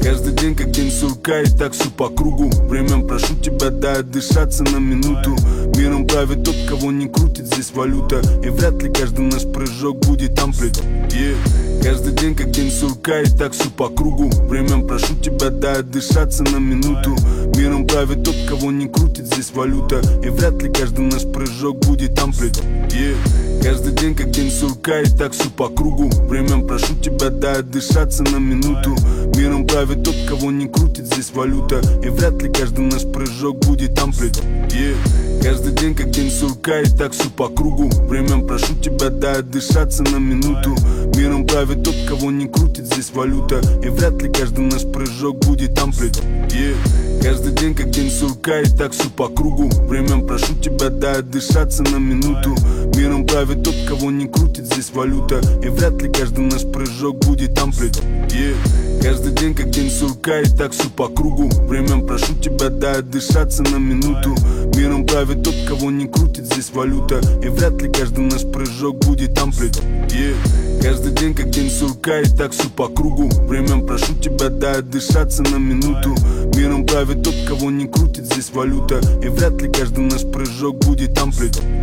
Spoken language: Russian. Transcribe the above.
Каждый день как день сурка, и так все по кругу. Времен прошу тебя, дай отдышаться на минуту. Миром правит тот, кого не крутит здесь валюта. И вряд ли каждый наш прыжок будет амплитуд. Каждый день как день сурка, и так все по кругу. Времен прошу тебя, дай отдышаться на минуту. Миром правит тот, кого не крутит здесь валюта. И вряд ли каждый наш прыжок будет амплитуд. Каждый день как день сурка, и так все по кругу. Времен прошу тебя, дай отдышаться на минуту. Миром правит тот, кого не крутит здесь валюта. И вряд ли каждый наш прыжок будет амплитуд. Каждый день как день сурка, и так все по кругу. Времен прошу тебя, дай отдышаться на минуту. Миром правит тот, кого не крутит здесь валюта. И вряд ли каждый наш прыжок будет амплитуд. Каждый день как день сурка, и так все по кругу. Времен прошу тебя, дай отдышаться на минуту. Миром правит тот, кого не крутит здесь валюта. И вряд ли каждый наш прыжок будет амплитуд. Каждый день как день сурка, и так все по кругу. Времен прошу тебя, дай отдышаться на минуту. Миром правит тот, кого не крутит здесь валюта. И вряд ли каждый наш прыжок будет амплитуд. Каждый день как день сурка, и так все по кругу. Времен прошу тебя, дай отдышаться на минуту. Миром правит тот, кого не крутит здесь валюта. И вряд ли каждый наш прыжок будет амплитуд.